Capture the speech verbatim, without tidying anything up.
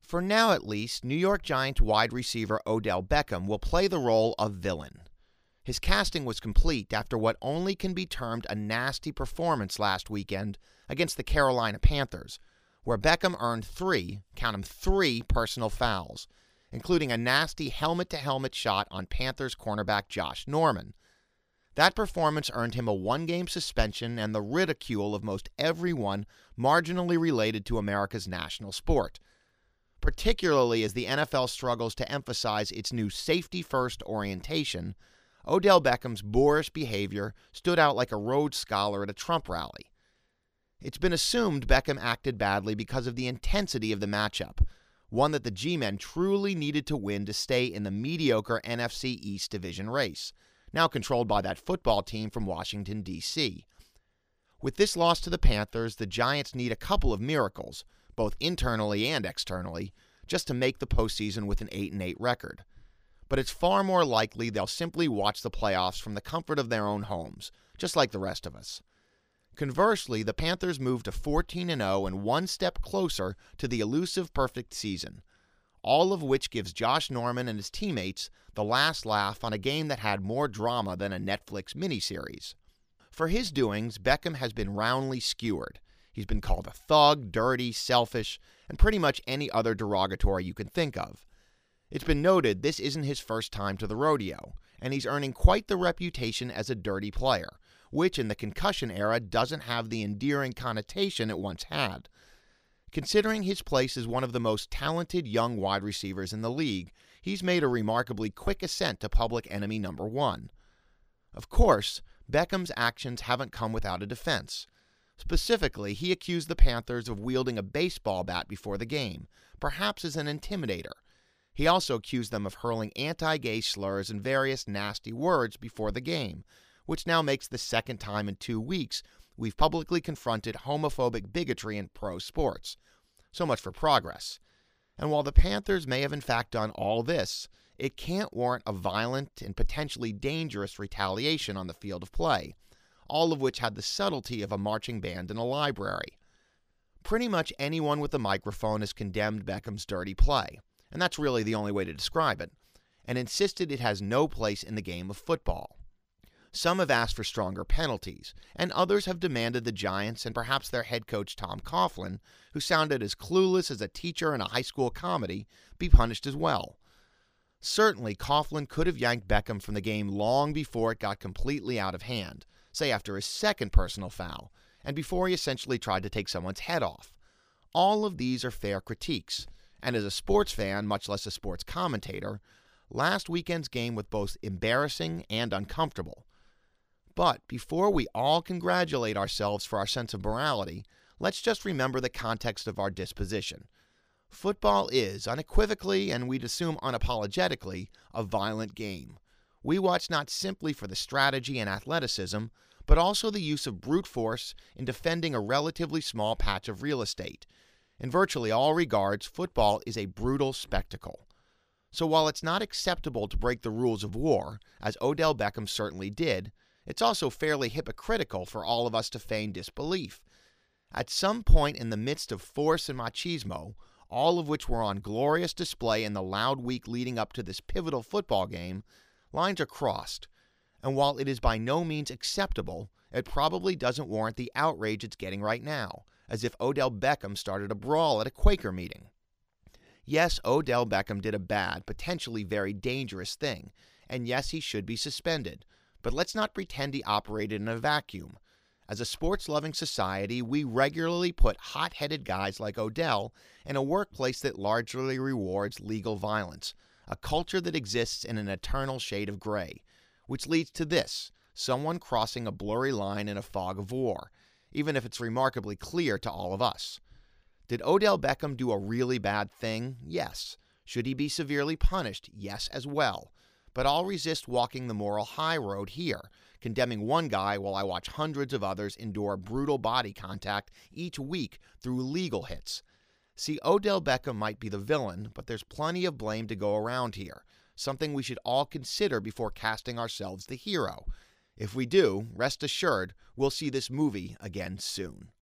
For now at least, New York Giants wide receiver Odell Beckham will play the role of villain. His casting was complete after what only can be termed a nasty performance last weekend against the Carolina Panthers, where Beckham earned three, count 'em three, personal fouls, including a nasty helmet-to-helmet shot on Panthers cornerback Josh Norman. That performance earned him a one-game suspension and the ridicule of most everyone marginally related to America's national sport, particularly as the N F L struggles to emphasize its new safety-first orientation. Odell Beckham's boorish behavior stood out like a Rhodes Scholar at a Trump rally. It's been assumed Beckham acted badly because of the intensity of the matchup, one that the G-men truly needed to win to stay in the mediocre N F C East division race, now controlled by that football team from Washington, D C With this loss to the Panthers, the Giants need a couple of miracles, both internally and externally, just to make the postseason with an eight and eight record. But it's far more likely they'll simply watch the playoffs from the comfort of their own homes, just like the rest of us. Conversely, the Panthers moved to fourteen and oh and one step closer to the elusive perfect season, all of which gives Josh Norman and his teammates the last laugh on a game that had more drama than a Netflix miniseries. For his doings, Beckham has been roundly skewered. He's been called a thug, dirty, selfish, and pretty much any other derogatory you can think of. It's been noted this isn't his first time to the rodeo, and he's earning quite the reputation as a dirty player, which in the concussion era doesn't have the endearing connotation it once had. Considering his place as one of the most talented young wide receivers in the league, he's made a remarkably quick ascent to public enemy number one. Of course, Beckham's actions haven't come without a defense. Specifically, he accused the Panthers of wielding a baseball bat before the game, perhaps as an intimidator. He also accused them of hurling anti-gay slurs and various nasty words before the game, which now makes the second time in two weeks we've publicly confronted homophobic bigotry in pro sports. So much for progress. And while the Panthers may have in fact done all this, it can't warrant a violent and potentially dangerous retaliation on the field of play, all of which had the subtlety of a marching band in a library. Pretty much anyone with a microphone has condemned Beckham's dirty play, and that's really the only way to describe it, and insisted it has no place in the game of football. Some have asked for stronger penalties, and others have demanded the Giants and perhaps their head coach Tom Coughlin, who sounded as clueless as a teacher in a high school comedy, be punished as well. Certainly, Coughlin could have yanked Beckham from the game long before it got completely out of hand, say after his second personal foul, and before he essentially tried to take someone's head off. All of these are fair critiques, and as a sports fan, much less a sports commentator, last weekend's game was both embarrassing and uncomfortable. But before we all congratulate ourselves for our sense of morality, let's just remember the context of our disposition. Football is, unequivocally, and we'd assume unapologetically, a violent game. We watch not simply for the strategy and athleticism, but also the use of brute force in defending a relatively small patch of real estate. In virtually all regards, football is a brutal spectacle. So while it's not acceptable to break the rules of war, as Odell Beckham certainly did, it's also fairly hypocritical for all of us to feign disbelief. At some point in the midst of force and machismo, all of which were on glorious display in the loud week leading up to this pivotal football game, lines are crossed. And while it is by no means acceptable, it probably doesn't warrant the outrage it's getting right now, as if Odell Beckham started a brawl at a Quaker meeting. Yes, Odell Beckham did a bad, potentially very dangerous thing, and yes, he should be suspended. But let's not pretend he operated in a vacuum. As a sports-loving society, we regularly put hot-headed guys like Odell in a workplace that largely rewards legal violence, a culture that exists in an eternal shade of gray, which leads to this, someone crossing a blurry line in a fog of war, even if it's remarkably clear to all of us. Did Odell Beckham do a really bad thing? Yes. Should he be severely punished? Yes, as well. But I'll resist walking the moral high road here, condemning one guy while I watch hundreds of others endure brutal body contact each week through legal hits. See, Odell Beckham might be the villain, but there's plenty of blame to go around here, something we should all consider before casting ourselves the hero. If we do, rest assured, we'll see this movie again soon.